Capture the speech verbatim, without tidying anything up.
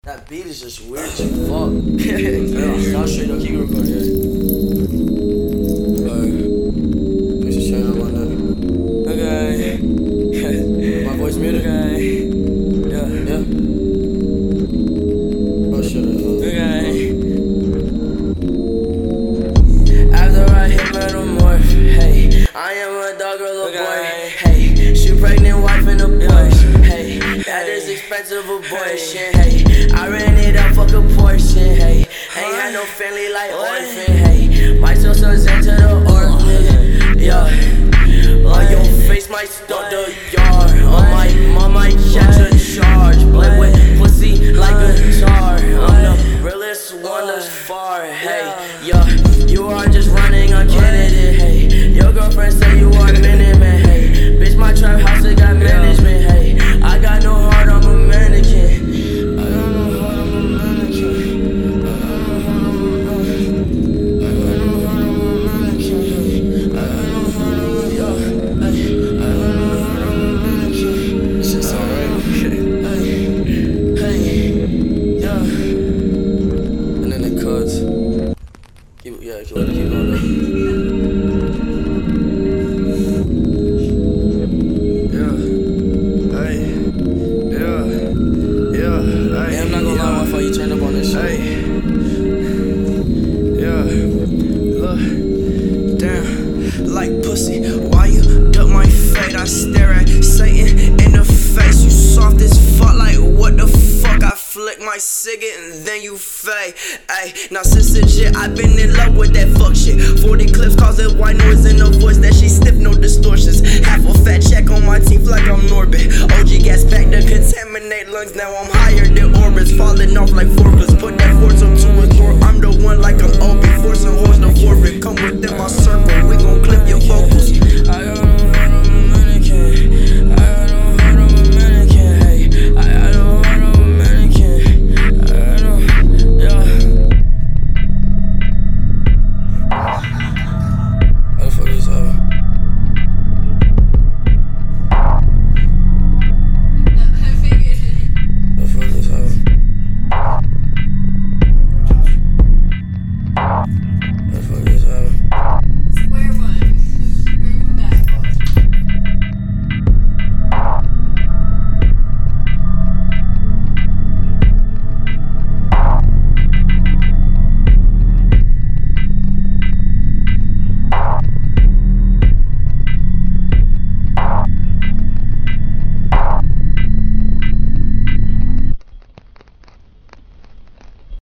That beat is just weird as fuck. Yeah, I'll straight up keep recording, yeah. Alright. Thanks for sharing up on that. Okay. My voice muted? Okay. Yeah. Yeah? Oh shit. Okay. After I hit metamorph, hey, I am a dog or little boy. Hey, she pregnant wife in a Porsche. Hey, that is expensive abortion. Hey, I ran it up, fuck a portion. Hey, ain't had no family like orphan. Hey, my two sons into the orphan. Yeah, on your face might start the yard. On my mom might catch a charge. Play with pussy like a tar. I'm the realest one thus far. Hey, yeah, you are just running on candidate. Hey, your girlfriend say you are minute man. Hey, bitch, my trap house it got management. Hey, I got no heart, I'm a mannequin. I got no heart, I'm a mannequin. I got no heart, I'm a mannequin. I got no heart, I'm a mannequin. I got no heart, I'm a yo. I got no heart, I'm a mannequin. It's just alright. Hey, hey, yeah. And then the cuts. Keep, yeah, keep, let it keep going though. You turned up on this shit. Hey. Yeah. Look. Damn. Like pussy. Why you duck my fate? I stare at Satan in the face. You soft as fuck. Like what the fuck? I flick my cigarette and then you fade. Ay. Now since legit, I've been in love with that fuck shit. forty clips causing white noise in the voice. That she stiff, no distortions. Half a fat check on my teeth like I'm Norbit. O G gas back to contaminate lungs. Now I'm higher than orbits. Falling